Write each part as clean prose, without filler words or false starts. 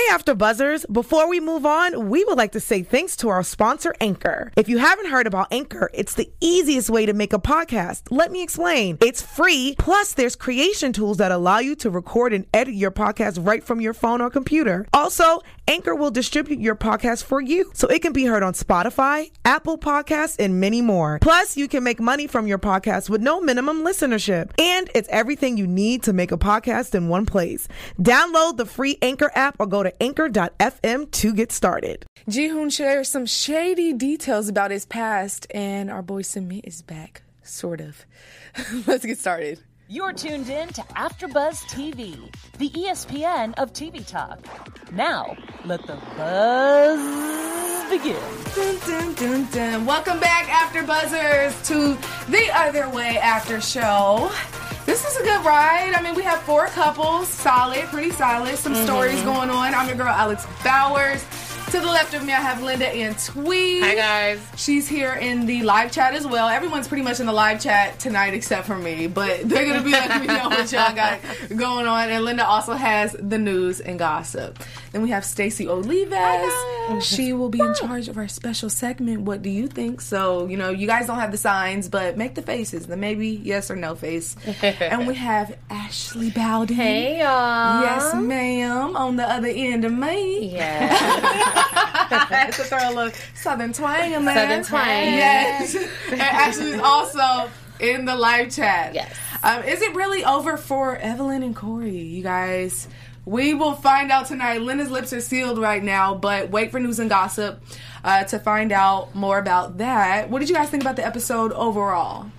Hey, After Buzzers. Before we move on, we would like to say thanks to our sponsor, Anchor. If you haven't heard about Anchor, it's the easiest way to make a podcast. Let me explain. It's free, plus there's creation tools that allow you to record and edit your podcast right from your phone or computer. Also, Anchor will distribute your podcast for you, so it can be heard on Spotify, Apple Podcasts, and many more. Plus, you can make money from your podcast with no minimum listenership. And it's everything you need to make a podcast in one place. Download the free Anchor app or go to anchor.fm to get started. Jihoon shares some shady details about his past, and our boy Samit is back, sort of. Let's get started. You're tuned in to AfterBuzz TV, the ESPN of TV talk. Now, let the buzz begin. Dun, dun, dun, dun. Welcome back, AfterBuzzers, to the Other Way After Show. This is a good ride. I mean, we have 4 couples, solid, pretty solid. Some stories going on. I'm your girl, Alex Bowers. To the left of me, I have Linda and Tweed. Hi, guys. She's here in the live chat as well. Everyone's pretty much in the live chat tonight except for me, but they're going to be letting me know what y'all got going on. And Linda also has the news and gossip. Then we have Stacey Olivas. She will be in charge of our special segment, What Do You Think? So, you know, you guys don't have the signs, but make the faces, the maybe yes or no face. And we have Ashley Bowden. Hey, y'all. Yes, ma'am, on the other end of me. Yeah. I had to throw a little Southern twang in there. Southern twang. Yes. And Ashley's also in the live chat. Yes. Is it really over for Evelyn and Corey, you guys? We will find out tonight. Linda's lips are sealed right now, but wait for news and gossip to find out more about that. What did you guys think about the episode overall?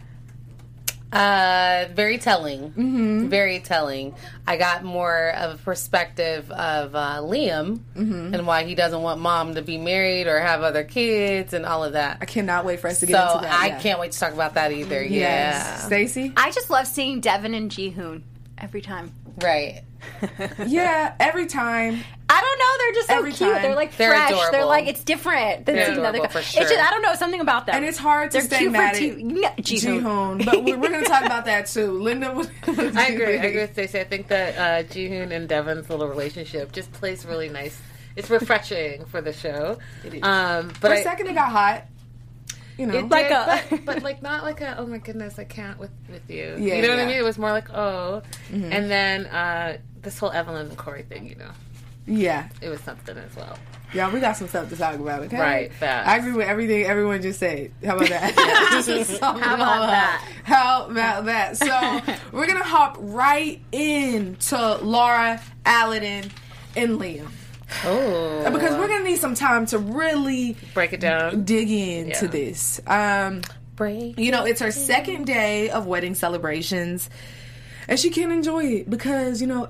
Very telling. Mm-hmm. Very telling. I got more of a perspective of Liam and why he doesn't want mom to be married or have other kids and all of that. I cannot wait for us to get into that. I can't wait to talk about that either. Yes. Yeah. Stacey? I just love seeing Devin and Jihoon every time. Right. Yeah, every time. I don't know. They're just so Every cute. time. They're like They're fresh. adorable. They're like, it's different than They're seeing another adorable guy. for sure. It's just, I don't know, something about them. And it's hard to They're stay cute mad for at Jihoon. Jihoon. But we're going to talk about that too. Linda, what do you I agree think? with Stacey. I think that Jihoon and Devin's little relationship just plays really nice. It's refreshing for the show. It is. But For a second, it got hot. You know, It Like did, but like not like a oh my goodness I can't with you. Yeah, you know what yeah. I mean? It was more like and then this whole Evelyn and Corey thing. You know, yeah. it was something as well. Yeah, we got some stuff to talk about, okay? Right, fast. I agree with everything everyone just said. How about that? How about that? How about that? So, we're going to hop right into Laura, Aladdin, and Liam. Oh, Because we're going to need some time to really break it down. dig into Yeah. this. Break. You know, it's her second day of wedding celebrations. And she can't enjoy it because, you know,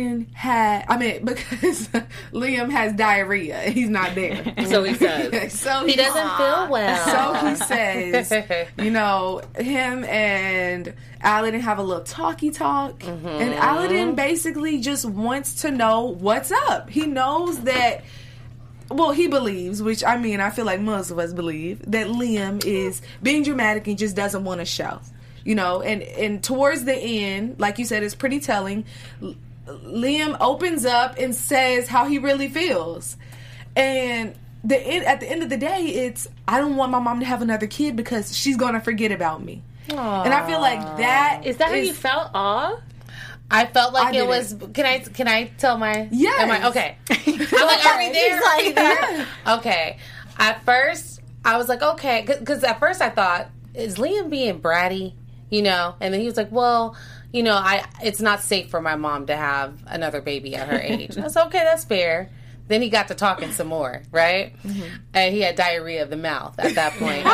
because Liam has diarrhea. He's not there. So he says. So He doesn't feel well. So he says, you know, him and Aladdin have a little talky talk. And Aladdin basically just wants to know what's up. He knows that, well, he believes, which I mean, I feel like most of us believe, that Liam is being dramatic and just doesn't want to show. You know, and towards the end, like you said, it's pretty telling. Liam opens up and says how he really feels. And at the end of the day, it's, I don't want my mom to have another kid because she's going to forget about me. Aww. And I feel like that Is that how you felt? Aw. I felt like it was. Can I tell my? Yes. Am I okay? I'm like, are we there? Are we there? Okay. At first, I was like, okay, because at first I thought, is Liam being bratty? You know, and then he was like, well, you know, it's not safe for my mom to have another baby at her age. And I was like, okay, that's fair. Then he got to talking some more, right? And he had diarrhea of the mouth at that point.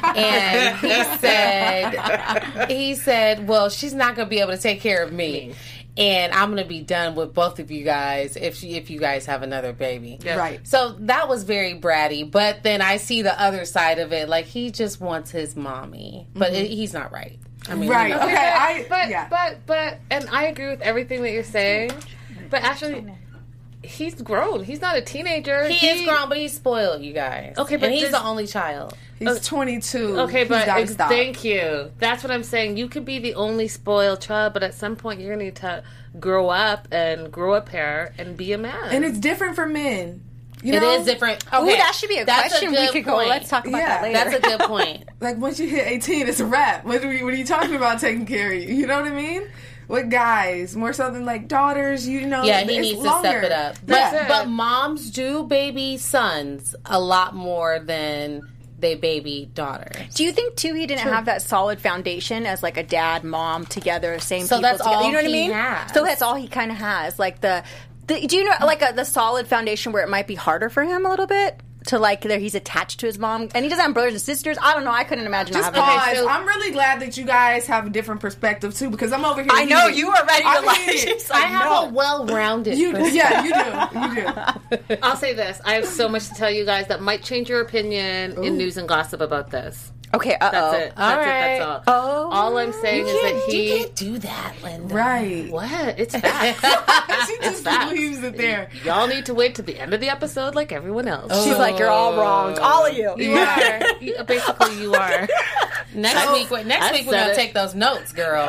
And he said, well, she's not going to be able to take care of me. And I'm going to be done with both of you guys if you guys have another baby. Yep. Right. So that was very bratty. But then I see the other side of it. Like, he just wants his mommy. But he's not right. I mean, right. You know. Okay. But and I agree with everything that you're saying. But actually, he's grown. He's not a teenager. He is grown, but he's spoiled, you guys. Okay, but and he's the only child. He's 22. Okay, He's but gotta stop. thank you. That's what I'm saying. You could be the only spoiled child, but at some point you're gonna need to grow up and grow a pair and be a man. And it's different for men. You It know? is different. Ooh, Okay, that should be a that's question we good could go. point. Let's talk about Yeah. that later. That's a good point. Like, once you hit 18, it's a wrap. What are you talking about taking care of you? You know what I mean? With guys, more so than like daughters, you know. Yeah, he it's needs longer. to step it up. Yeah. But moms do baby sons a lot more than they baby daughters. Do you think too he didn't have that solid foundation as like a dad, mom together, same So people that's together? all You know what I he mean? has. So that's all he kind of has. Like the do you know like the solid foundation where it might be harder for him a little bit to like there he's attached to his mom and he doesn't have brothers and sisters. I don't know. I couldn't imagine Just having pause. so- I'm really glad that you guys have a different perspective too, because I'm over here. I know heated. you are ready to I'm like. heated. She's I like, have no. a well-rounded You, perspective. yeah, you do. I'll say this: I have so much to tell you guys that might change your opinion in news and gossip about this. Okay. That's Uh-oh. it. That's all. Oh. All I'm saying is that You he. can't do that, Linda. Right. What? It's facts. She just facts. leaves it there. Y'all need to wait to the end of the episode, like everyone else. She's like, you're all wrong. All of you. You are. Basically, you are. Next week we're said gonna it. take those notes, girl.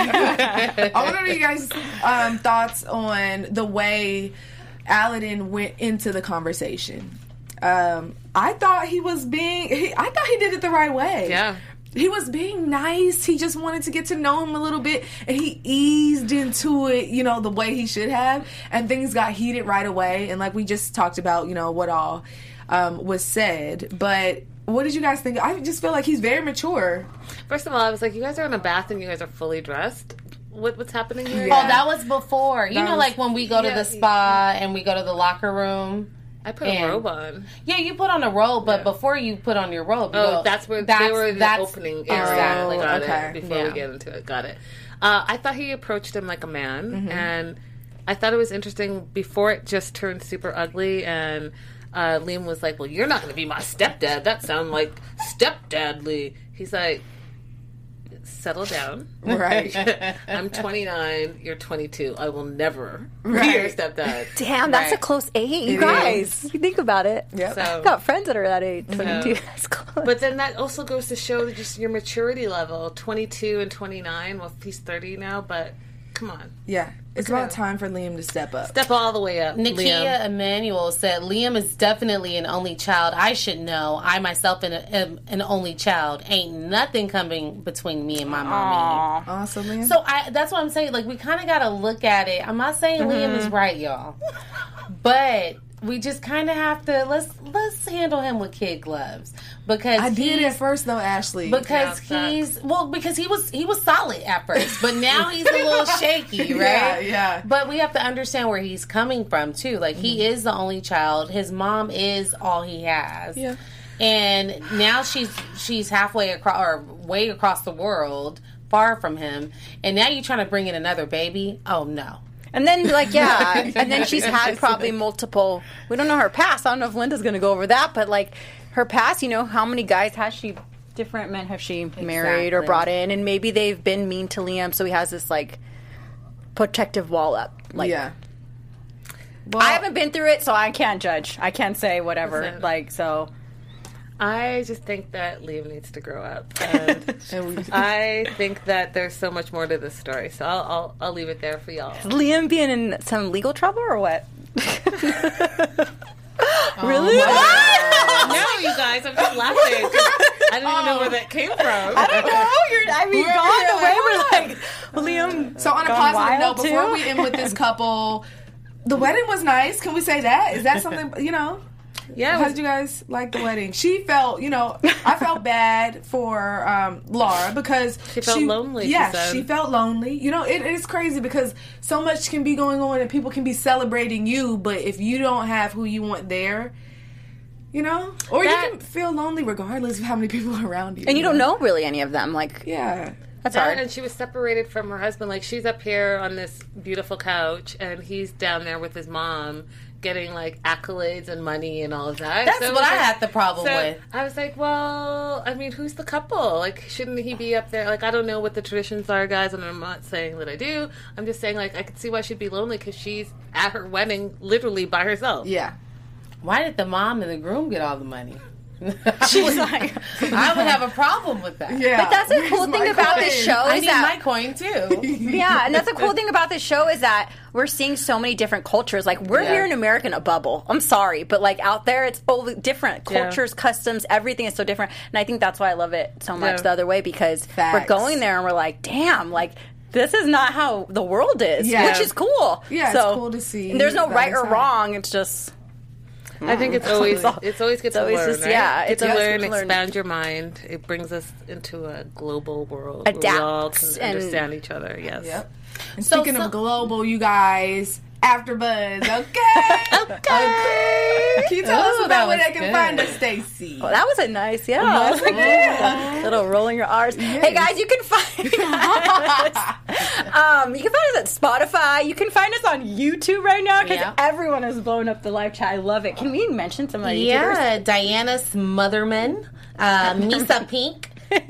I want to know you guys' thoughts on the way Aladdin went into the conversation. I thought he did it the right way. Yeah. He was being nice. He just wanted to get to know him a little bit, and he eased into it, you know, the way he should have. And things got heated right away. And like we just talked about, you know, what all was said. But what did you guys think? I just feel like he's very mature. First of all, I was like, you guys are in a bath and you guys are fully dressed. What's happening here? Yeah. Oh, that was before. You That know, was- like when we go to the spa and we go to the locker room. I put a robe on. Yeah, you put on a robe, but before you put on your robe, you Oh, go, that's where they were in the that's- opening area. Exactly. Got okay. it. Before Yeah. we get into it, got it. I thought he approached him like a man, and I thought it was interesting before it just turned super ugly. And Liam was like, "Well, you're not going to be my stepdad. That sounds like stepdadly." He's like, "Settle down." Right. I'm 29. You're 22. I will never be Right. your stepdad. Damn, that's Right. a close age. You It guys, you think about it. Yep. So- I've got friends that are that age. 22. That's close. But then that also goes to show just your maturity level. 22 and 29. Well, he's 30 now, but come on. Yeah. It's about time for Liam to step up. Step all the way up, Nakia Liam. Emmanuel said, Liam is definitely an only child. I should know. I myself am an only child. Ain't nothing coming between me and my mommy. Awesome, Liam. So that's what I'm saying. Like, we kind of got to look at it. I'm not saying Liam is right, y'all. But we just kind of have to, let's handle him with kid gloves. Because I did he's- at first though, Ashley. Because because he was solid at first, but now he's a little shaky, right? Yeah. But we have to understand where he's coming from too. Like he is the only child. His mom is all he has. Yeah. And now she's halfway across or way across the world, far from him. And now you're trying to bring in another baby? Oh no. And then, like, yeah, and then she's had probably multiple. We don't know her past. I don't know if Linda's going to go over that, but like her past, you know, how many guys has she? Different men have she married or Exactly. brought in, and maybe they've been mean to Liam, so he has this like protective wall up. Like, yeah. I haven't been through it, so I can't judge. I can't say whatever. Listen. Like, so I just think that Liam needs to grow up. And And we- I think that there's so much more to this story. So I'll leave it there for y'all. Liam being in some legal trouble or what? Oh Really? No, you guys, I'm just laughing. 'Cause I don't even know where that came from. I don't know. I mean, We're gone here away. like, We're like, Liam. So on a gone positive wild, note, before too? we end with this couple, the wedding was nice. Can we say that? Is that something, you know? Yeah, it How was- did you guys like the wedding? She felt, you know, I felt bad for Laura because She felt lonely, she Yeah, said. she felt lonely. You know, it is crazy because so much can be going on and people can be celebrating you, but if you don't have who you want there, you know, or That- you can feel lonely regardless of how many people are around you. And you don't know really any of them. Like, Yeah. That's that, hard. and she was separated from her husband. Like, she's up here on this beautiful couch, and he's down there with his mom, getting like accolades and money and all of that. That's So what I like, had the problem with. I was like, well, I mean, who's the couple? Like, shouldn't he be up there? Like, I don't know what the traditions are, guys, and I'm not saying that I do. I'm just saying, like, I could see why she'd be lonely because she's at her wedding literally by herself. Yeah. Why did the mom and the groom get all the money? She's like, I would have a problem with that. Yeah. but that's the cool thing about this show I is need that my coin too. yeah, and that's the cool thing about this show is that we're seeing so many different cultures. Like, we're here in America in a bubble. I'm sorry, but like out there, it's all different cultures, customs, everything is so different. And I think that's why I love it so much the other way, because we're going there and we're like, damn, like, this is not how the world is, which is cool. Yeah, so, it's cool to see. And there's no that right or inside. wrong. It's just. I think it's always good to always learn, just- right? yeah, Get it's to always learn, good to learn. expand your mind. It brings us into a global world Adapt where we all can and- understand each other. Yes. Yep. And speaking of global, you guys, AfterBuzz, okay? Okay. Can you tell us about where they can find us, Stacey? Well, that was a nice, little rolling your R's. Hey guys, you can find us. You can find us at Spotify. You can find us on YouTube right now because everyone is blowing up the live chat. I love it. Can we mention some of the YouTubers? Yeah, Diana Smotherman, Misa Pink,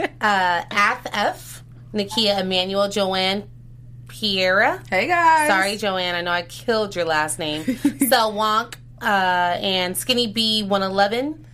F, Nakia Emmanuel, Joanne Piera. Hey guys. Sorry, Joanne, I know I killed your last name. Sel Wonk, and Skinny B 111.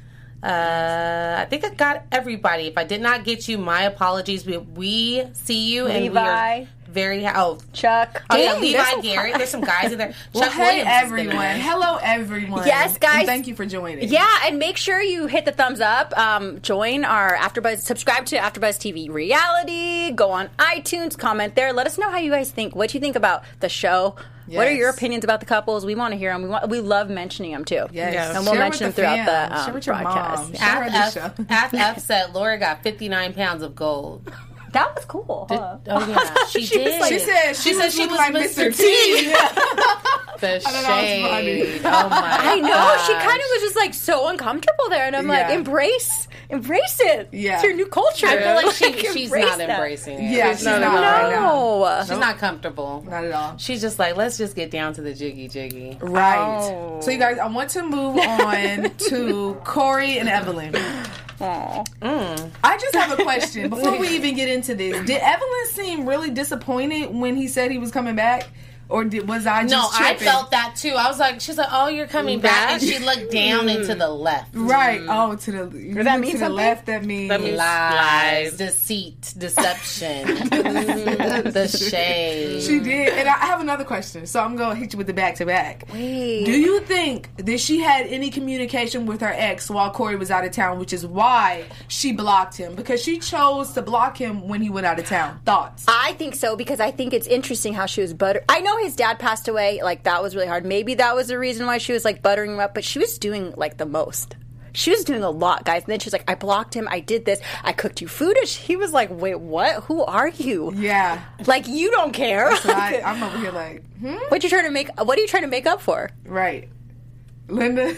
I think I got everybody. If I did not get you, my apologies. We see you, and we Levi. are very Chuck. Oh yeah, Dang, Levi there's some- Garrett. There's some guys in there. Well, Chuck hey Williams has been everyone. there. Hello everyone. Yes, guys. And thank you for joining. Yeah, and make sure you hit the thumbs up. Join our AfterBuzz. Subscribe to AfterBuzz TV Reality. Go on iTunes. Comment there. Let us know how you guys think. What do you think about the show? What are your Yes. opinions about the couples? We want to hear them. We love mentioning them too. Yes. And we'll Share mention with them the throughout fam. Share the with your broadcast. mom. Share her the show. F said Laura got 59 pounds of gold. That was cool. Huh? Oh yeah, she did. She said she was like Mr. T. The thought that was funny. shade. Oh my! I know. She kind of was just like so uncomfortable there, and I'm like, Yeah. embrace it. Yeah. It's your new culture. I feel like she's Embrace not that. embracing it. Yeah, she's not right now. No. She's not comfortable. Not at all. She's just like, let's just get down to the jiggy. Right. Oh. So you guys, I want to move on to Corey and Evelyn. Aw. I just have a question before we even get into this. Did Evelyn seem really disappointed when he said he was coming back? Or was I just No, tripping? I felt that too. I was like, she's like, oh, you're coming back, and she looked down and to the left. Right. Oh, to the Does that mean to the something? left. That means Lies, deceit, deception, the shade. she did. And I have another question, so I'm gonna hit you with the back to back. Wait. Do you think that she had any communication with her ex while Corey was out of town, which is why she blocked him? Because she chose to block him when he went out of town. Thoughts? I think so, because I think it's interesting how she was I know his dad passed away. Like, that was really hard. Maybe that was the reason why she was like buttering him up, but she was doing like the most. She was doing a lot, guys. And then she's like, I blocked him. I did this. I cooked you food. And he was like, wait, what? Who are you? Yeah. Like, you don't care. So I'm over here like, What are you trying to make up for? right. Linda.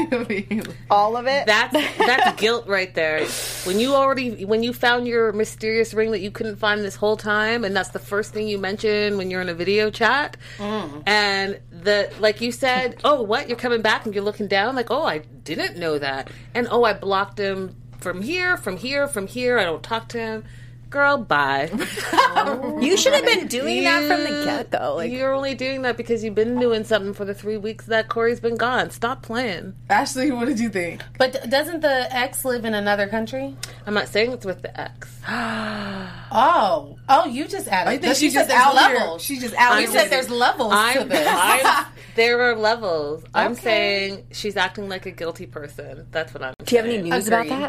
All of it? That's guilt right there. When you found your mysterious ring that you couldn't find this whole time, and that's the first thing you mention when you're in a video chat, and like you said, oh, what, you're coming back, and you're looking down like, oh, I didn't know that, and oh, I blocked him from here, I don't talk to him. Girl, bye. You should have been doing that from the get-go. Like, You're only doing that because you've been doing something for the 3 weeks that Corey's been gone. Stop playing. Ashley, what did you think? But doesn't the ex live in another country? I'm not saying it's with the ex. Oh, you just added. I think You she's said just there's out levels. here. She's just out You here. said there's levels to this. There are levels. I'm Okay. saying she's acting like a guilty person. That's what I'm saying. do you have any news about Agreed. that?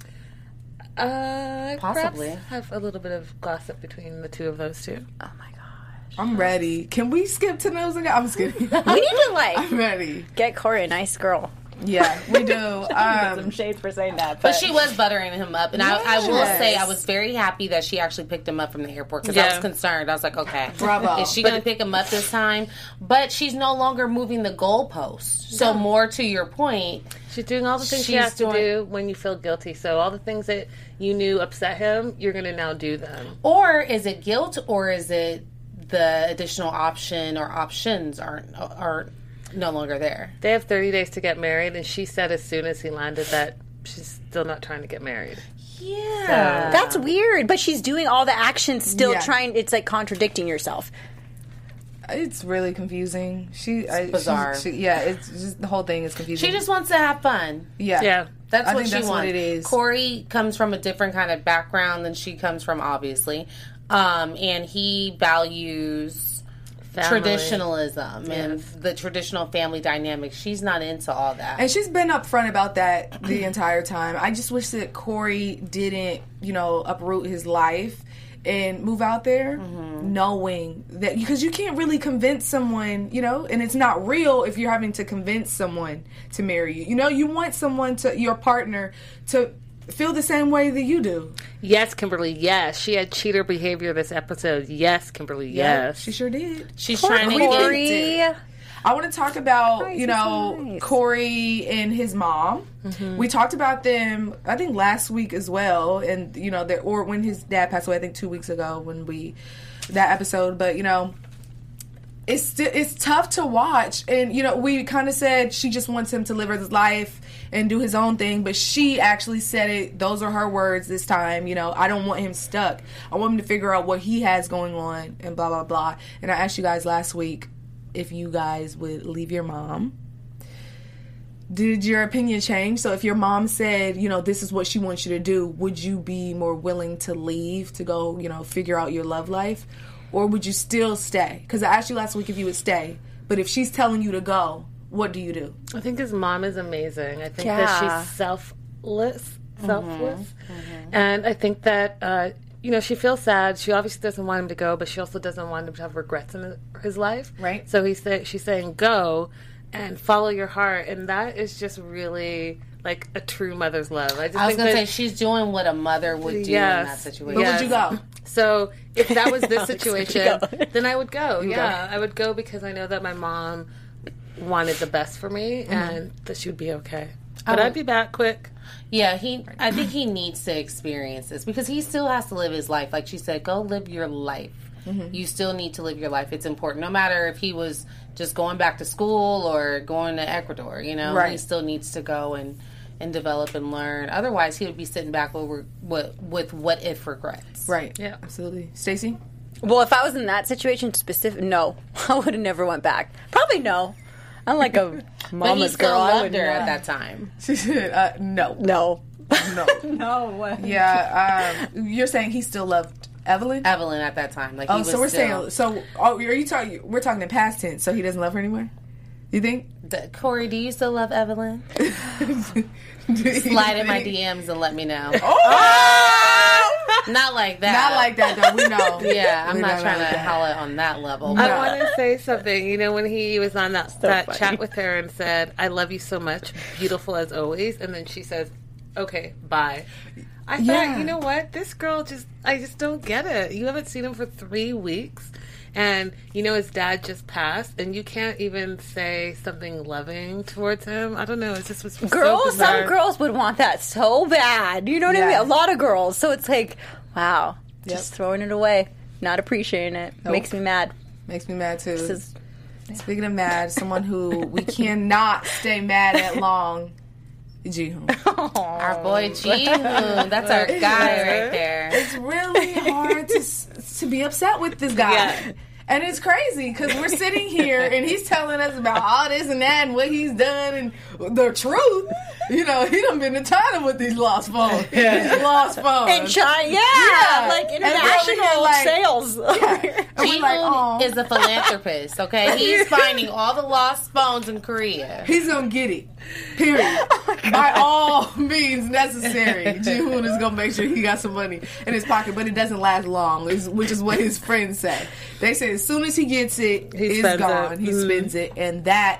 Possibly. Possibly. Have a little bit of gossip between the two of those two. Oh my gosh. I'm ready. Can we skip to news? I'm just kidding. We need to, like, I'm ready. get Corey a nice girl. Yeah, we do. Some shade for saying that. But she was buttering him up. And I will say I was very happy that she actually picked him up from the airport because I was concerned. I was like, okay, bravo. Is she going to pick him up this time? But she's no longer moving the goalpost. So more to your point, she's doing all the things she has to do when you feel guilty. So all the things that you knew upset him, you're going to now do them. Or is it guilt, or is it the additional option or options are no longer there? They have 30 days to get married, and she said as soon as he landed that she's still not trying to get married. Yeah. That's weird, but she's doing all the actions still trying. It's like contradicting yourself. It's really confusing. It's bizarre. It's just the whole thing is confusing. She just wants to have fun. Yeah. That's what she wants. What it is. Corey comes from a different kind of background than she comes from, obviously. And he values traditionalism and the traditional family dynamic. She's not into all that. And she's been upfront about that the entire time. I just wish that Corey didn't, uproot his life and move out there knowing that, because you can't really convince someone, and it's not real if you're having to convince someone to marry you. You want your partner to feel the same way that you do. Yes, Kimberly, yes. She had cheater behavior this episode. Yes, Kimberly, yes. She sure did. She's trying to get... I want to talk about, Corey and his mom. Mm-hmm. We talked about them, I think, last week as well. And, or when his dad passed away, I think 2 weeks ago that episode. But, it's tough to watch. And, we kind of said she just wants him to live his life and do his own thing. But she actually said it. Those are her words this time. I don't want him stuck. I want him to figure out what he has going on and blah, blah, blah. And I asked you guys last week if you guys would leave your mom. Did your opinion change? So if your mom said, this is what she wants you to do, would you be more willing to leave to go, figure out your love life? Or would you still stay? Because I asked you last week if you would stay. But if she's telling you to go, what do you do? I think his mom is amazing. I think that she's selfless. And I think that, she feels sad. She obviously doesn't want him to go, but she also doesn't want him to have regrets in his life. Right. So she's saying, go and follow your heart. And that is just really like a true mother's love. I was going to say, she's doing what a mother would do in that situation. But would you go? So if that was this situation, then I would go. I would go because I know that my mom wanted the best for me and that she would be okay. But I'd be back quick. Yeah, I think he needs to experience this because he still has to live his life. Like she said, go live your life. Mm-hmm. You still need to live your life. It's important. No matter if he was just going back to school or going to Ecuador, he still needs to go and develop and learn. Otherwise, he would be sitting back with what if regrets. Right. Yeah, absolutely. Stacey? Well, if I was in that situation no. I would have never went back. Probably no. I'm like a mama's but he still girl. Loved her at that time. She said, no. No. No. Yeah. You're saying he still loved Evelyn? Evelyn at that time. Like, so we're saying. So are you talking? We're talking in past tense. So he doesn't love her anymore. You think? Corey, do you still love Evelyn? Slide in my DMs and let me know. Not like that. Not like that, though. We know. Yeah, I'm not trying to holler on that level. I want to say something. When he was on that chat with her and said, I love you so much, beautiful as always. And then she says, okay, bye. I thought, you know what? This girl I just don't get it. You haven't seen him for 3 weeks. And, his dad just passed, and you can't even say something loving towards him. I don't know. It just was so bizarre. Some girls would want that so bad. You know what I mean? A lot of girls. So it's like, wow, just throwing it away. Not appreciating it. Nope. Makes me mad. Makes me mad, too. Speaking of mad, someone who we cannot stay mad at long, Jihoon. Our boy Jihoon. That's our guy right there. It's really hard to be upset with this guy. Yeah. And it's crazy because we're sitting here and he's telling us about all this and that and what he's done and the truth. He done been to China with these lost phones. Yeah. These lost phones. In China, like international sales. Yeah. Jihoon is a philanthropist, okay? He's finding all the lost phones in Korea. He's going to get it. Period. By all means necessary. Jihoon is going to make sure he got some money in his pocket, but it doesn't last long, which is what his friends say. They say as soon as he gets it, it's gone. He spends it, and that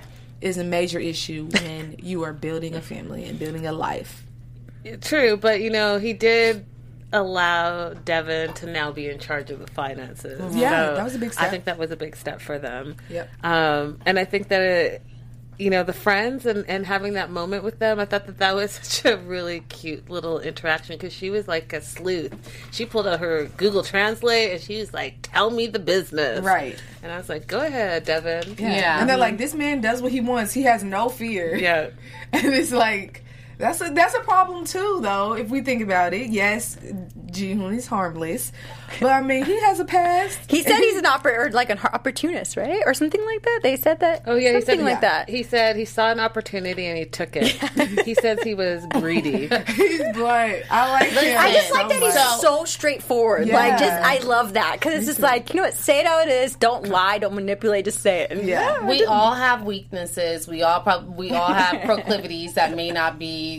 is a major issue when you are building a family and building a life. True, but he did allow Devin to now be in charge of the finances. Yeah, so that was a big step. I think that was a big step for them. Yep. And I think that the friends and having that moment with them, I thought that was such a really cute little interaction because she was like a sleuth. She pulled out her Google Translate and she was like, tell me the business. Right. And I was like, go ahead, Devin. Yeah. And they're like, this man does what he wants. He has no fear. Yeah. And it's like, that's a problem too, though, if we think about it. Yes, Ji-hoon is harmless, but I mean, he has a past. He said he's an opportunist, right? Or something like that. They said that. Oh, yeah, something like that. He said he saw an opportunity and he took it. He says he was greedy. He's blunt. I like him. I just like so that much. he's so straightforward. Yeah. Like, I love that because it's just like, you know what? Say it how it is. Don't lie. Don't manipulate. Just say it. Yeah. We all have weaknesses. We all have proclivities that may not be,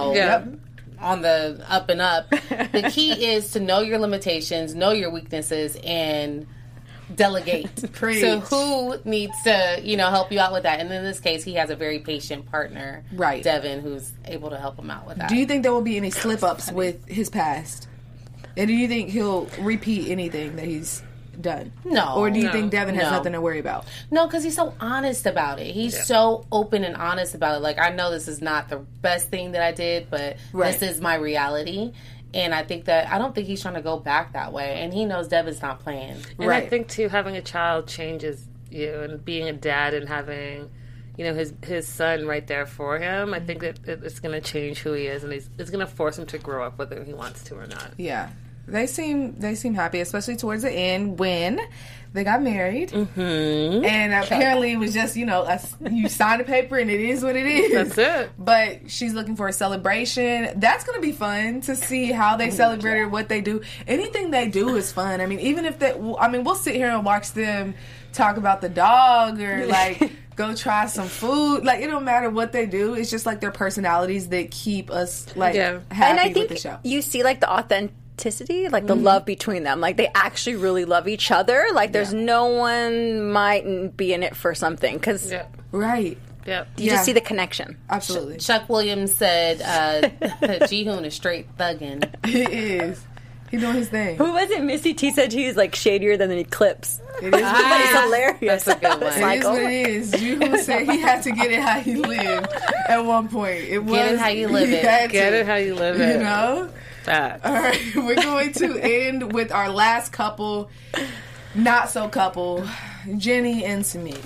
on the up and up. The key is to know your limitations, know your weaknesses, and delegate. Preach. So who needs to, help you out with that? And in this case, he has a very patient partner, Right. Devin, who's able to help him out with that. Do you think there will be any slip-ups with his past? And do you think he'll repeat anything that he's done? No. Or do you think Devin has No. nothing to worry about? No, because he's so honest about it. He's so open and honest about it. Like, I know this is not the best thing that I did, but Right. this is my reality. And I don't think he's trying to go back that way. And he knows Devin's not playing. And I think, too, having a child changes you, and being a dad and having, his son right there for him, I think that it's going to change who he is, and it's going to force him to grow up whether he wants to or not. Yeah. They seem happy, especially towards the end when they got married. Mm-hmm. And apparently it was just, you sign a paper and it is what it is. That's it. But she's looking for a celebration. That's going to be fun to see how they celebrate it, what they do. Anything they do is fun. I mean, even if we'll sit here and watch them talk about the dog or go try some food. Like, it don't matter what they do. It's just like their personalities that keep us happy And I think with the show. you see the authenticity, the love between them. Like, they actually really love each other. Like, there's no one mightn't be in it for something because Right. Yep. you just see the connection. Absolutely. Chuck Williams said that Ji-hoon is straight thugging. He is. He's doing his thing. Who was it? Missy T said he's shadier than the Eclipse. It is what it is. It's hilarious. That's a good one. It is what it is. Ji-hoon said he had to get it how he lived at one point. Get it how you live it. Get it how you live it. All right, we're going to end with our last couple, not so couple, Jenny and Samit.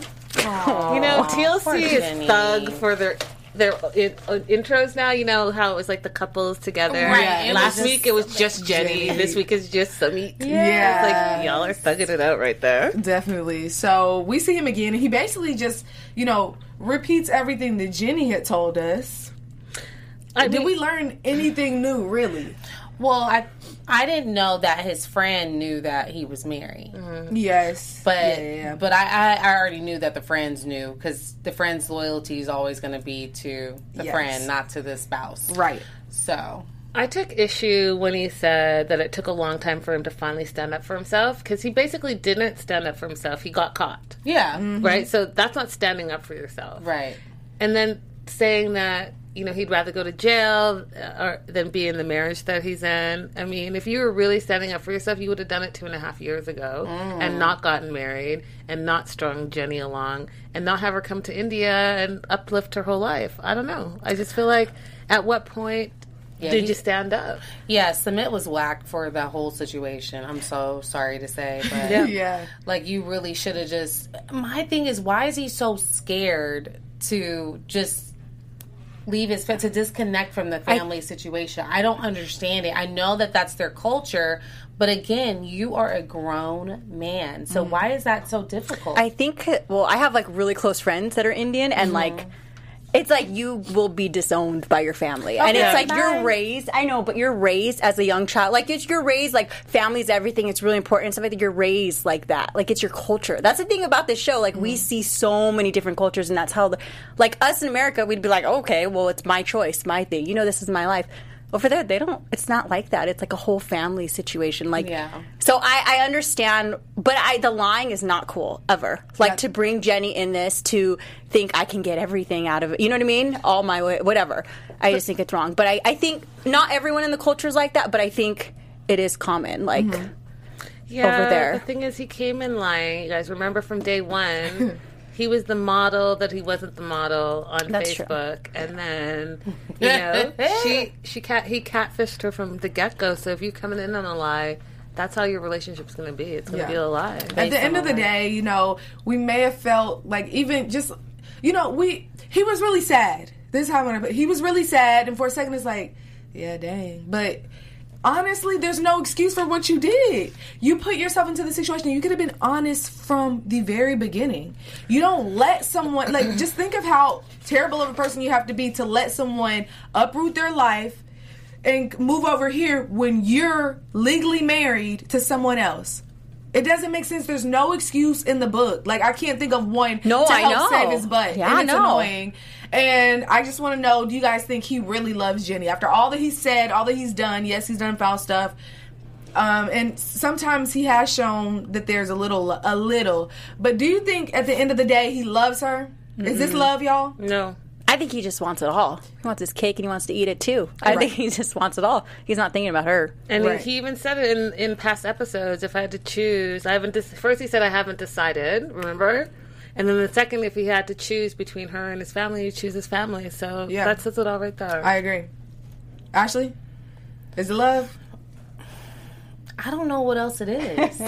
TLC is Jenny. thug for their intros now. You know how it was like the couples together. Right. Last week it was just Jenny. This week is just Samit. Yeah. It's like y'all are thugging it out right there. Definitely. So we see him again, and he basically just, repeats everything that Jenny had told us. Did we learn anything new, really? Well, I didn't know that his friend knew that he was married. Mm-hmm. Yes. But but I already knew that the friends knew, because the friend's loyalty is always going to be to the friend, not to the spouse. Right. So I took issue when he said that it took a long time for him to finally stand up for himself, because he basically didn't stand up for himself. He got caught. yeah, Right? So that's not standing up for yourself. right. And then saying that, he'd rather go to jail than be in the marriage that he's in. I mean, if you were really standing up for yourself, you would have done it 2.5 years ago and not gotten married and not strung Jenny along and not have her come to India and uplift her whole life. I don't know. I just feel like, at what point did you stand up? Yeah, Samit was whack for the whole situation. I'm so sorry to say, but Yeah. like, you really should have just. My thing is, why is he so scared to just leave to disconnect from the family situation? I don't understand it. I know that that's their culture, but again, you are a grown man, so why is that so difficult? I think, I have really close friends that are Indian, and it's like you will be disowned by your family. And it's like you're raised, I know, but you're raised as a young child. Like, you're raised, family's everything, it's really important. Stuff like that. You're raised like that. Like, it's your culture. That's the thing about this show. Like, we see so many different cultures, and that's how, us in America, we'd be like, okay, well, it's my choice, my thing. This is my life. over there, they don't. It's not like that. It's like a whole family situation. Like, so I understand, but the lying is not cool ever. Like to bring Jenny in this to think I can get everything out of it. You know what I mean? All my way, whatever. I just think it's wrong. But I think not everyone in the culture is like that. But I think it is common. Like over there. The thing is, he came in lying. You guys remember from day one. He was the model that he wasn't the model on Facebook, and then he catfished her from the get go. So if you're coming in on a lie, that's how your relationship's going to be. It's going to be a lie. At the end of the day, we may have felt like even just he was really sad. This is how I'm gonna put it. He was really sad, and for a second it's like, yeah, dang, but. Honestly, there's no excuse for what you did. You put yourself into the situation. You could have been honest from the very beginning. You don't let someone, just think of how terrible of a person you have to be to let someone uproot their life and move over here when you're legally married to someone else. It doesn't make sense. There's no excuse in the book. I can't think of one to help save his butt. Yeah, and it's annoying. And I just want to know, do you guys think he really loves Jenny? After all that he's said, all that he's done, yes, he's done foul stuff. And sometimes he has shown that there's a little. But do you think at the end of the day he loves her? Is this love, y'all? No. I think he just wants it all. He wants his cake and he wants to eat it too. I think he just wants it all. He's not thinking about her. And he even said it in past episodes. If I had to choose, first he said I haven't decided. Remember? And then the second, if he had to choose between her and his family, he'd choose his family. So that says it all right there. I agree. Ashley, is it love? I don't know what else it is.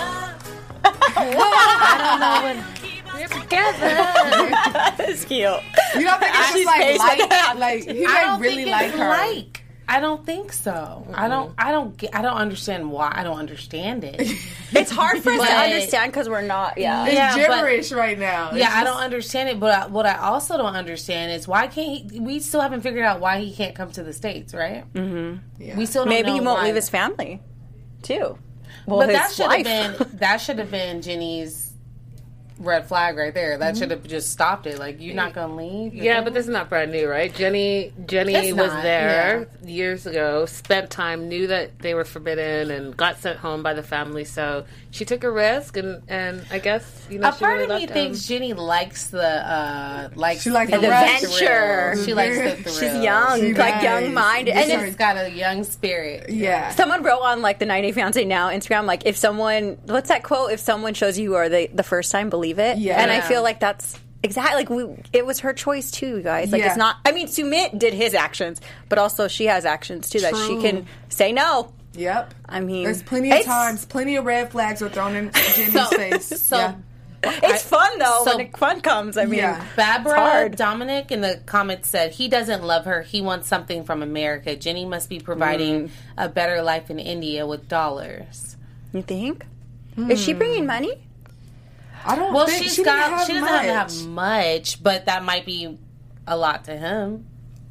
I don't know what. We're together. It's cute. You don't think it's just like he may really like her? I don't think so. Mm-hmm. I don't understand why. I don't understand it. It's hard for us to understand because we're not. It's gibberish right now. I don't understand it. But what I also don't understand is why can't he? We still haven't figured out why he can't come to the States, right? Mm-hmm. Yeah. We still don't maybe know he won't why. leave his family, too. Well, but that should have been Jenny's red flag right there. That should have just stopped it. Like, you're not gonna leave. Yeah, but this is not brand new, right? Jenny was there years ago, spent time, knew that they were forbidden, and got sent home by the family. So she took a risk, and I guess a part of me thinks Jenny likes the she likes the adventure. She likes the thrill. She's young, young minded, and it's got a young spirit. Yeah. Someone wrote on the 90 Day Fiancé Now Instagram, if someone, what's that quote? If someone shows you are the first time, believe it. Yeah. And I feel like that's exactly it was her choice too, you guys. It's not. I mean, Sumit did his actions, but also she has actions too that she can say no. Yep. I mean, there's plenty of times, plenty of red flags were thrown in Jenny's face. It's fun though when fun comes. I mean, Barbara Dominic in the comments said he doesn't love her. He wants something from America. Jenny must be providing a better life in India with dollars. You think? Is she bringing money? I don't. Well, think she doesn't have much, but that might be a lot to him.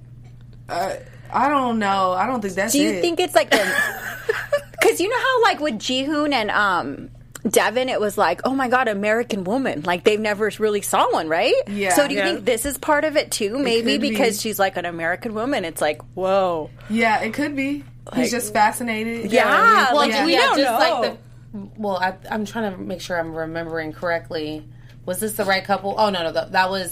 I don't know. I don't think that's it. Do you think it's because you know how with Jihoon and Devin, it was oh my God, American woman. They've never really saw one, right? Yeah. So do you think this is part of it too? Maybe because she's an American woman. It's whoa. Yeah, it could be. He's just fascinated. Yeah. Well, we don't know. I'm trying to make sure I'm remembering correctly. Was this the right couple? Oh no, that was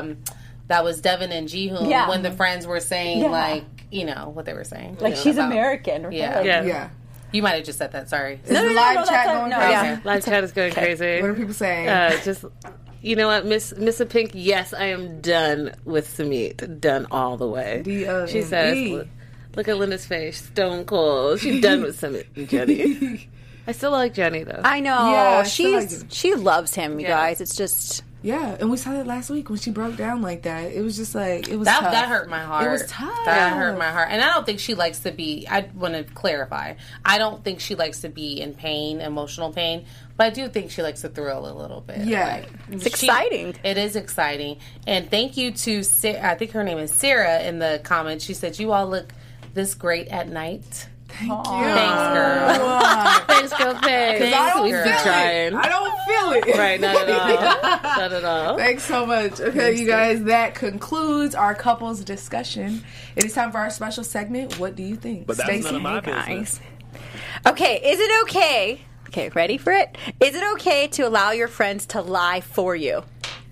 Devin and Jihoon when the friends were saying what they were saying. She's American. Right? Yeah. You might have just said that. Sorry. Is the live chat going crazy? Yeah. Live chat is going crazy. What are people saying? Just, you know what, Miss Pink, yes, I am done with Sumit. Done all the way. She says, look at Linda's face. Stone cold. She's done with Sumit and Jenny. I still like Jenny, though. I know. Yeah, she loves him, you guys. It's just... Yeah, and we saw that last week when she broke down like that. It was just it was tough. That hurt my heart. It was tough. That hurt my heart. And I don't think she likes to be, I want to clarify, I don't think she likes to be in pain, emotional pain, but I do think she likes to thrill a little bit. Yeah. It's exciting. It is exciting. And thank you to, I think her name is Sarah in the comments. She said, you all look this great at night. Thank you. Thanks, girl. Thanks, girl. Thanks. I don't We feel be it. trying. I don't feel it. Right, not at all. Not at all. Thanks so much. Okay, you guys, that concludes our couples discussion. It is time for our special segment. What do you think? But that's none of my Guys. business. Okay, is it okay? Okay, ready for it? Is it okay to allow your friends to lie for you?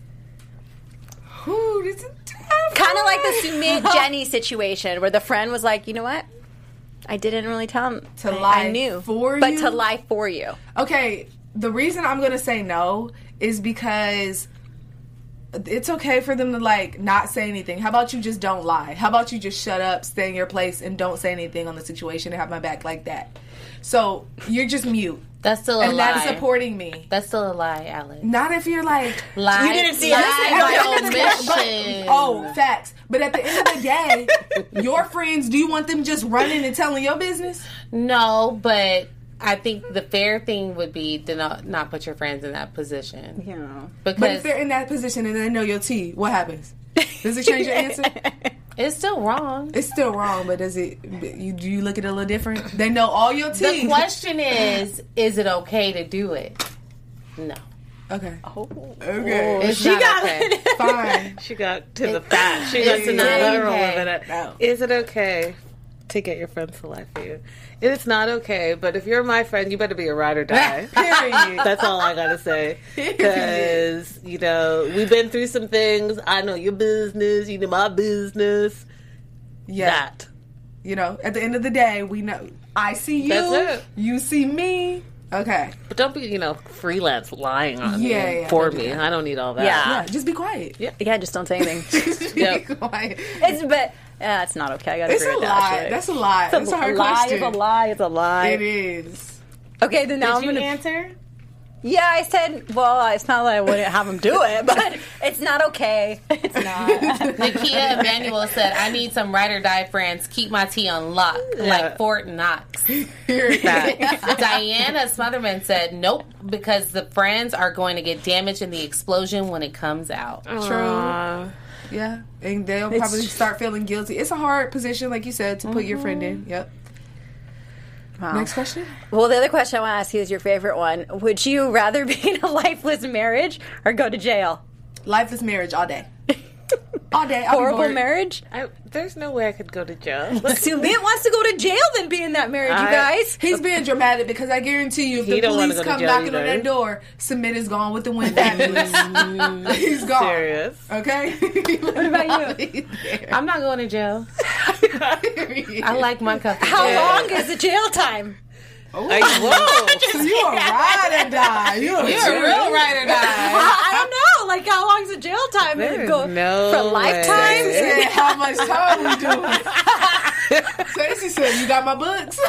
Ooh, this is tough. Kind of like the Sumit Jenny situation where the friend was like, you know what? I didn't really tell him. To lie I knew, for but you? to lie for you. Okay, the reason I'm going to say no is because it's okay for them to, like, not say anything. How about you just don't lie? How about you just shut up, stay in your place, and don't say anything on the situation and have my back like that? So, you're just mute. That's still a and lie. that's supporting me. That's still a lie, Alex. Not if you're like... Lie. You didn't see lie by omission. Oh, facts. But at the end of the day, your friends, do you want them just running and telling your business? No, but I think the fair thing would be to not put your friends in that position. Yeah. Because But if they're in that position and they know your tea, what happens? Does it change your answer? it's still wrong. It's still wrong, but does it? Do you look at it a little different? They know all your tea. The question is it okay to do it? No. Okay. Oh. Okay. It's not okay. Fine. She got to the fact. She got to the literal okay. of it. No. Is it okay to get your friends to lie for you? It's not okay, but if you're my friend, you better be a ride or die. Period. That's all I gotta say. Because, you know, we've been through some things. I know your business. You know my business. Yeah. That. You know, at the end of the day, we know. I see you. That's it. You see me. Okay. But don't be, you know, freelance lying on Yeah, me yeah, for don't do me. that. I don't need all that. Yeah. Yeah. Just be quiet. Yeah, just don't say anything. Just be Yep. quiet. It's not okay. I gotta It's agree a with lie. that. Actually. That's a lie. That's a hard lie. question. It's a lie. It's a lie. It is. Okay, then now I'm Did you gonna answer? Yeah, I said, well, it's not that I wouldn't have him do it, but it's not okay. It's not. Nakia Emmanuel said, I need some ride or die friends. Keep my tea on lock, like Fort Knox. Diana Smotherman said, nope, because the friends are going to get damaged in the explosion when it comes out. True. Yeah. And they'll probably start feeling guilty. It's a hard position, like you said, to put your friend in. Yep. Wow. Next question. Well, the other question I want to ask you is your favorite one. Would you rather be in a lifeless marriage or go to jail? Lifeless marriage all day. All day. I'll be Horrible bored. marriage? There's no way I could go to jail. Sumit wants to go to jail than be in that marriage, you guys. He's being dramatic because I guarantee you, if He the don't wanna police go to come jail knocking on either. that door, Sumit is gone with the wind fabulous. He's gone. Serious. Okay? What about you? I'm not going to jail. I like my cup of How tea. long is the jail time? Whoa. So you a ride or die. You're You're a real ride or die. I don't know. Like, how long's the jail time? There's Go no for lifetime? way. said, how much time we doing? Stacey said, you got my books.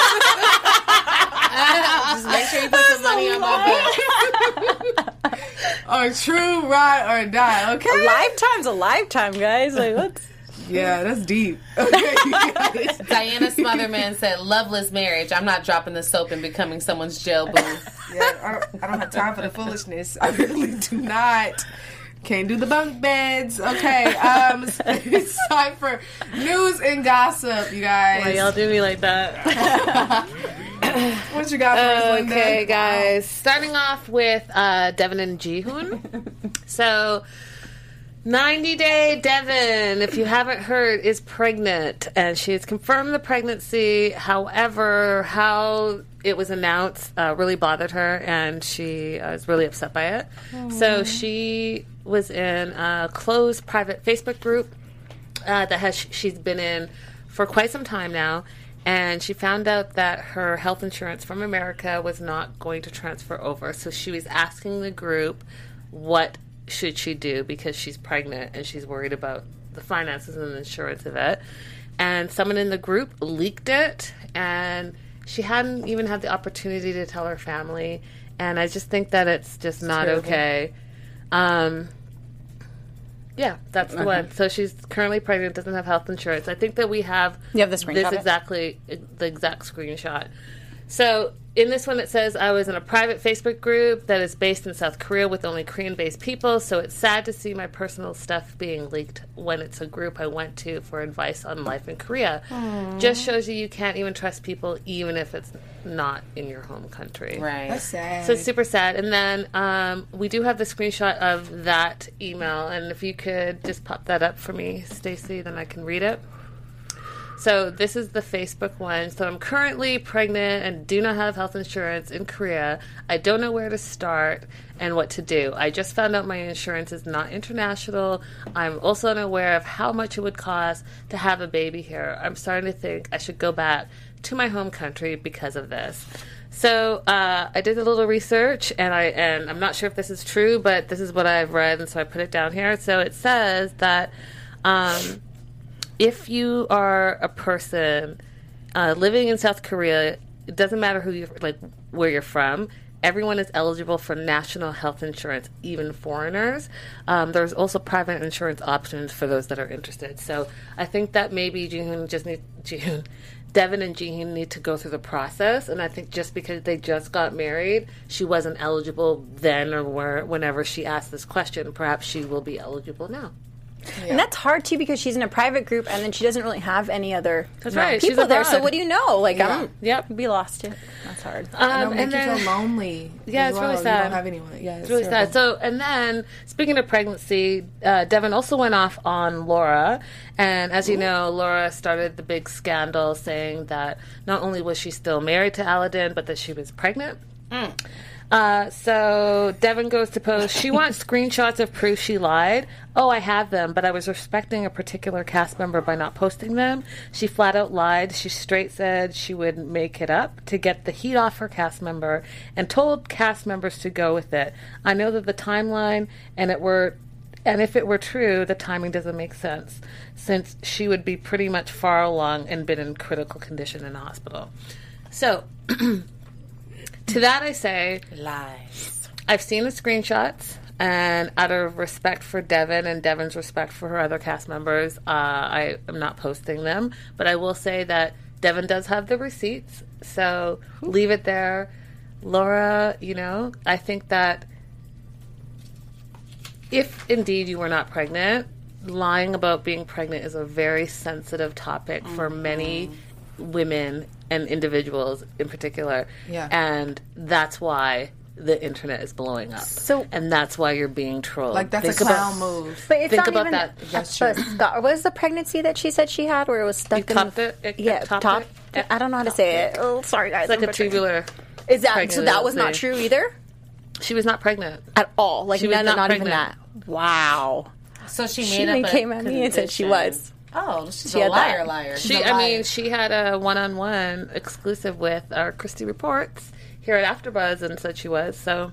Just make sure you put some money on my book. A true ride or die, okay? A lifetime's a lifetime, guys. Like, what's... Yeah, that's deep. Okay, you got it. Diana Smotherman said, loveless marriage. I'm not dropping the soap and becoming someone's jail boo. Yeah, I don't have time for the foolishness. I really do not. Can't do the bunk beds. Okay, it's time for news and gossip, you guys. Why y'all do me like that? What you got for us, Linda? Okay, guys. Starting off with Devin and Jihoon. So, 90-day Devin, if you haven't heard, is pregnant, and she has confirmed the pregnancy. However, how it was announced really bothered her, and she was really upset by it. So she was in a closed private Facebook group that she's been in for quite some time now, and she found out that her health insurance from America was not going to transfer over. So she was asking the group what should she do because she's pregnant and she's worried about the finances and the insurance of it. And someone in the group leaked it, and she hadn't even had the opportunity to tell her family. And I just think that it's just not okay. Yeah, that's the one. So she's currently pregnant, doesn't have health insurance. I think that we have You have the screenshot? the exact screenshot. So in this one, it says, I was in a private Facebook group that is based in South Korea with only Korean-based people, so it's sad to see my personal stuff being leaked when it's a group I went to for advice on life in Korea. Just shows you can't even trust people, even if it's not in your home country. Right. That's sad. So it's super sad. And then we do have the screenshot of that email, and if you could just pop that up for me, Stacey, then I can read it. So this is the Facebook one. So I'm currently pregnant and do not have health insurance in Korea. I don't know where to start and what to do. I just found out my insurance is not international. I'm also unaware of how much it would cost to have a baby here. I'm starting to think I should go back to my home country because of this. So I did a little research, and I'm not sure if this is true, but this is what I've read, and so I put it down here. So it says that if you are a person living in South Korea, it doesn't matter where you're from. Everyone is eligible for national health insurance, even foreigners. There's also private insurance options for those that are interested. So I think that maybe Devin and Jihoon need to go through the process, and I think just because they just got married, she wasn't eligible then or whenever she asked this question. Perhaps she will be eligible now. Yeah. And that's hard too because she's in a private group and then she doesn't really have any other people there. So what do you know? Like, I'm be lost too. That's hard. And make you feel lonely. Yeah, it's really sad. You don't have anyone. Yeah, it's really sad. So, and then speaking of pregnancy, Devin also went off on Laura, and as you know, Laura started the big scandal saying that not only was she still married to Aladdin, but that she was pregnant. So Devin goes to post, she wants screenshots of proof she lied. Oh, I have them, but I was respecting a particular cast member by not posting them. She flat out lied. She straight said she would make it up to get the heat off her cast member and told cast members to go with it. I know that the timeline and if it were true, the timing doesn't make sense since she would be pretty much far along and been in critical condition in the hospital. So to that I say, lies. I've seen the screenshots, and out of respect for Devin and Devin's respect for her other cast members, I am not posting them. But I will say that Devin does have the receipts, so leave it there. Laura, I think that if indeed you were not pregnant, lying about being pregnant is a very sensitive topic for many women and individuals in particular. Yeah. And that's why the internet is blowing up. And that's why you're being trolled. Like, that's a clown move. But it's think not about even that. That's true. What was the pregnancy that she said she had where it was stuck top? I don't know how to say it. Oh, sorry, guys. It's like a tubular. Is that so? That was not true either? She was not pregnant. At all. Like, she was not even that. Wow. So she came at me and said she was. Oh, she's a liar. She had a one-on-one exclusive with our Christy Reports here at AfterBuzz and said she was, so.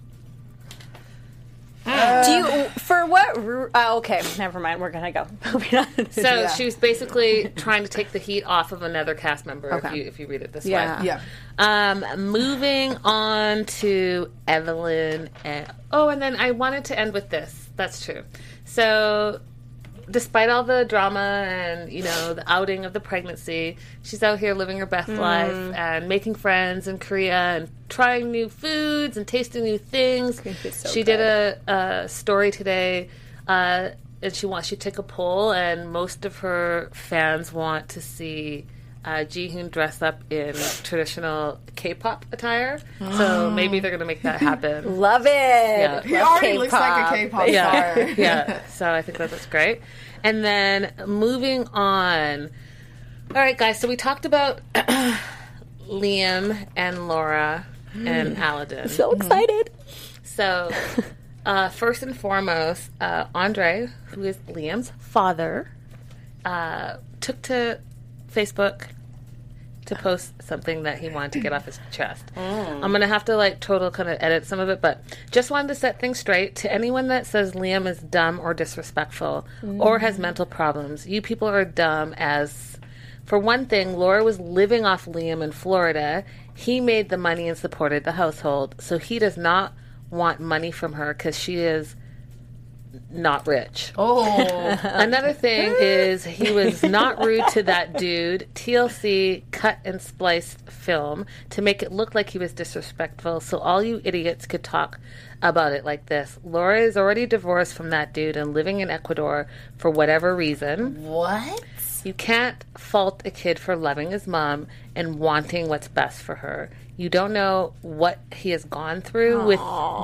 Do you, for what, okay, never mind, we're gonna go. So she was basically trying to take the heat off of another cast member, if you read it this way. Yeah. Moving on to Evelyn, and then I wanted to end with this, that's true. So, despite all the drama and, the outing of the pregnancy, she's out here living her best life and making friends in Korea and trying new foods and tasting new things. She did a story today, and she took a poll, and most of her fans want to see Jihoon dress up in traditional K-pop attire. So maybe they're going to make that happen. Love it. Yeah. He already looks like a K-pop star. Yeah. So I think that's great. And then moving on. All right, guys. So we talked about Liam and Laura and Aladdin. So excited. So first and foremost, Andre, who is Liam's father, took to Facebook to post something that he wanted to get off his chest. I'm going to have to total kind of edit some of it, but just wanted to set things straight. To anyone that says Liam is dumb or disrespectful or has mental problems, you people are dumb as, for one thing, Laura was living off Liam in Florida. He made the money and supported the household, so he does not want money from her because she is not rich. Oh. Another thing is he was not rude to that dude. TLC cut and spliced film to make it look like he was disrespectful, so all you idiots could talk about it like this. Laura is already divorced from that dude and living in Ecuador for whatever reason. What? You can't fault a kid for loving his mom and wanting what's best for her. You don't know what he has gone through with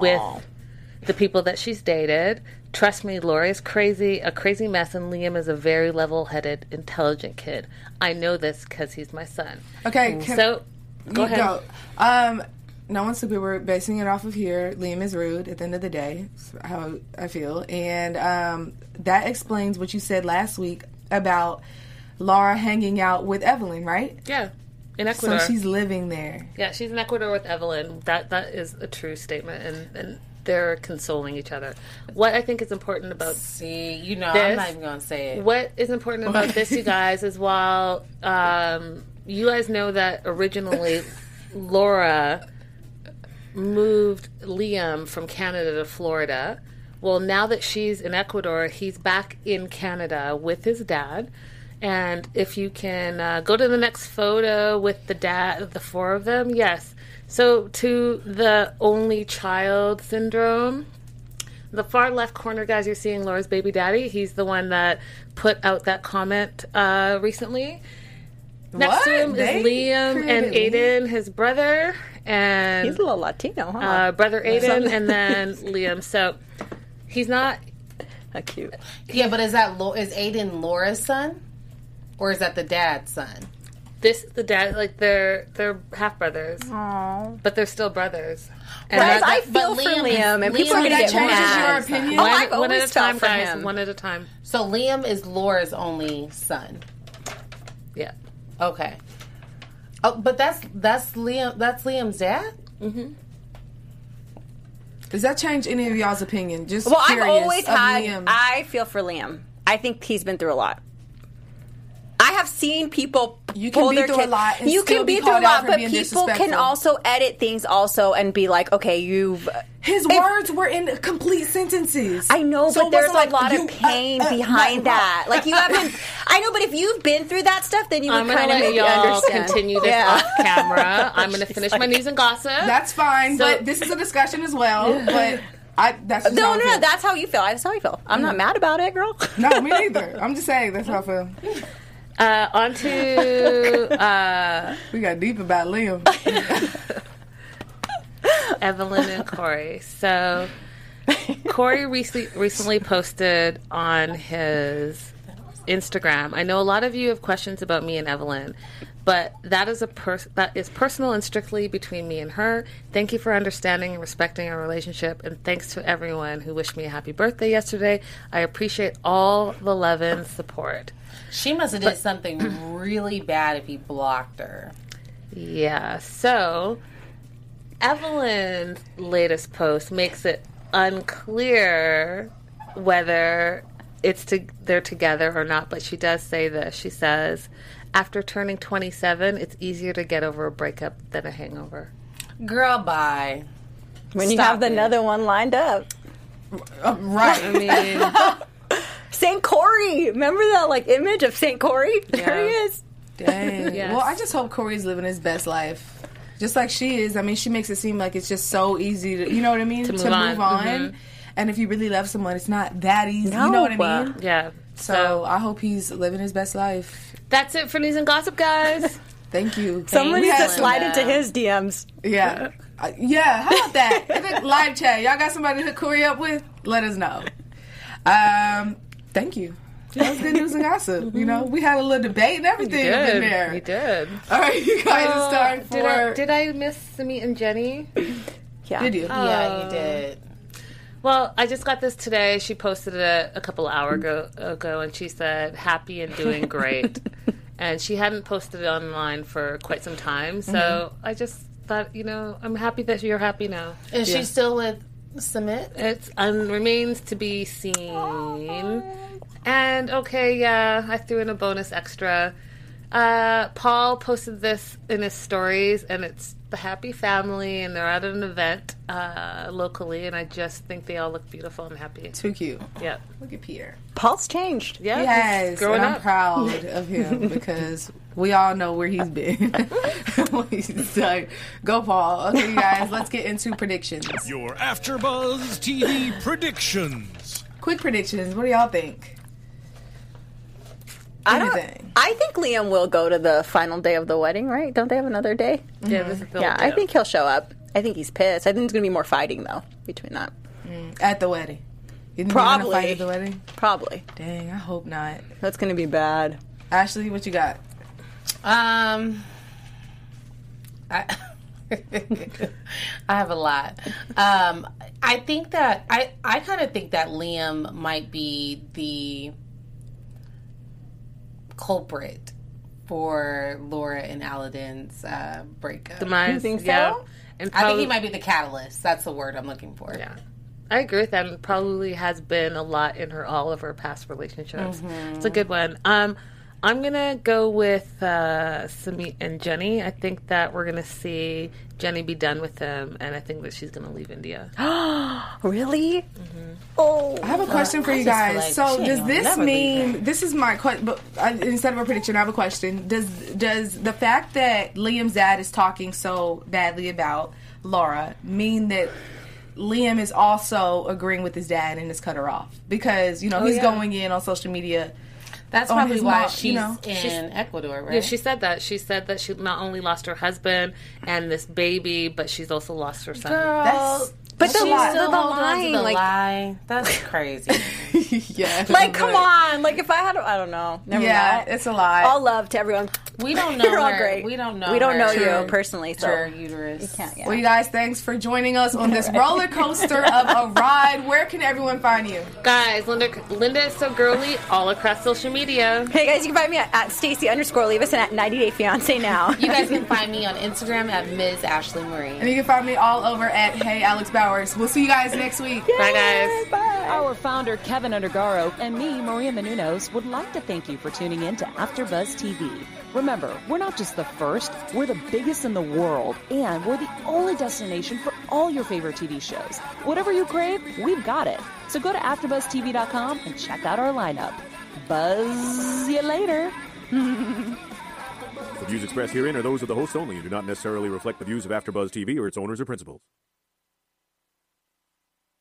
the people that she's dated. Trust me, Laura is crazy, a crazy mess, and Liam is a very level-headed, intelligent kid. I know this because he's my son. Okay, so go ahead. Go. No one's stupid. We're basing it off of here. Liam is rude at the end of the day. That's how I feel. And that explains what you said last week about Laura hanging out with Evelyn, right? Yeah, in Ecuador. So she's living there. Yeah, she's in Ecuador with Evelyn. That is a true statement, and they're consoling each other. What I think is important about I'm not even going to say it. What is important about this, you guys, is while you guys know that originally Laura moved Liam from Canada to Florida. Well, now that she's in Ecuador, he's back in Canada with his dad. And if you can go to the next photo with the dad, the four of them, yes. So to the only child syndrome, the far left corner, guys, you're seeing Laura's baby daddy. He's the one that put out that comment recently. Next to him is Liam and Aiden, his brother. And he's a little Latino, huh? Brother Aiden, and then Liam. So he's not cute. Yeah, but is Aiden Laura's son, or is that the dad's son? This is the dad. Like they're half brothers, but they're still brothers. And I feel for Liam, and people are going to get mad. Your opinion. One at a time, guys. One at a time. So Liam is Laura's only son. Yeah. Okay. Oh, but that's Liam. That's Liam's dad. Mm-hmm. Does that change any of y'all's opinion? Just well, curious. I've always had. Liam. I feel for Liam. I think he's been through a lot. I have seen people pull their through a lot. And you can be through a lot, but people can also edit things and be like, okay, his words were in complete sentences. I know, but there's a lot of pain behind that. Like you haven't. I know, but if you've been through that stuff, then you would kind of maybe understand. Continue this off camera. I'm going to finish my news and gossip. That's fine, but this is a discussion as well. But that's just no. That's how you feel. That's how you feel. I'm not mad about it, girl. No, me neither. I'm just saying that's how I feel. On to we got deep about Liam. Evelyn and Corey. So Corey recently posted on his Instagram. I know a lot of you have questions about me and Evelyn, but that is that is personal and strictly between me and her. Thank you for understanding and respecting our relationship, and thanks to everyone who wished me a happy birthday yesterday. I appreciate all the love and support. She must have did something really bad if he blocked her. Yeah. So Evelyn's latest post makes it unclear whether they're together or not, but she does say this. She says, after turning 27, it's easier to get over a breakup than a hangover. Girl, bye. When you have another one lined up. Right. I mean... St. Corey. Remember that image of St. Corey? Yeah. There he is. Dang. Yes. Well, I just hope Corey's living his best life. Just like she is. I mean, she makes it seem like it's just so easy to, you know what I mean? To move on. Mm-hmm. And if you really love someone, it's not that easy. No. You know what I mean? Yeah. So I hope he's living his best life. That's it for news and gossip, guys. Thank you. Someone needs to slide into his DMs. Yeah. Yeah. How about that? I think live chat. Y'all got somebody to hook Corey up with? Let us know. Thank you. That was good news and gossip. You know, we had a little debate and everything up in there. We did. All right, you guys, it's time for... Did I miss Simi and Jenny? Yeah. Did you? Yeah, you did. Well, I just got this today. She posted it a couple hours ago, and she said, happy and doing great. And she hadn't posted it online for quite some time, so I just thought, I'm happy that you're happy now. Is she still with Submit? It remains to be seen. And, I threw in a bonus extra. Paul posted this in his stories, and a happy family, and they're at an event locally, and I just think they all look beautiful and happy. Too cute. Yeah. Look at Pierre. Paul's changed. Yeah. He has. Growing And up. I'm proud of him because we all know where he's been. So, go, Paul. Okay, you guys, let's get into predictions. Your AfterBuzz TV predictions. Quick predictions. What do y'all think? Anything. I think Liam will go to the final day of the wedding, right? Don't they have another day? Yeah, this is Yeah, I think he'll show up. I think he's pissed. I think there's going to be more fighting, though, between that. At the wedding. You think Probably. they're gonna fight at the wedding? Probably. Dang, I hope not. That's going to be bad. Ashley, what you got? I have a lot. I think that I kind of think that Liam might be the culprit for Laura and Aladdin's breakup. Demise. You think so? Yeah. And I think he might be the catalyst. That's the word I'm looking for. Yeah. I agree with that. And probably has been a lot in all of her past relationships. It's a good one. I'm going to go with Samit and Jenny. I think that we're going to see Jenny be done with him, and I think that she's going to leave India. Really? Oh. I have a question for you just feel guys. like So, she does ain't this gonna never leave mean this is my question? But instead of a prediction, I have a question. Does the fact that Liam's dad is talking so badly about Laura mean that Liam is also agreeing with his dad and has cut her off? Because he's going in on social media. That's on probably his why mom, she's in Ecuador, right? Yeah, she said that. She said that she not only lost her husband and this baby, but she's also lost her son. But the lie, line, like, lie. That's crazy. Yeah. like, come on. Like, if I had, I don't know. Never Yeah, mind. it's a lie. All love to everyone. We don't know You're all her. great. We don't know. We don't know her. you personally, so Her uterus. you can't. Yeah. Well, you guys, thanks for joining us on this roller coaster of a ride. Where can everyone find you? Guys, Linda is so girly all across social media. Hey guys, you can find me at Stacy_Leavis and at 90 Day Fiance now. You guys can find me on Instagram at Ms. Ashley Marie. And you can find me all over at Hey Alex Bowers. We'll see you guys next week. Bye, guys. Bye. Our founder, Kevin Undergaro, and me, Maria Menounos, would like to thank you for tuning in to AfterBuzz TV. Remember, we're not just the first, we're the biggest in the world, and we're the only destination for all your favorite TV shows. Whatever you crave, we've got it. So go to AfterBuzzTV.com and check out our lineup. Buzz you later. The views expressed herein are those of the hosts only and do not necessarily reflect the views of AfterBuzz TV or its owners or principals.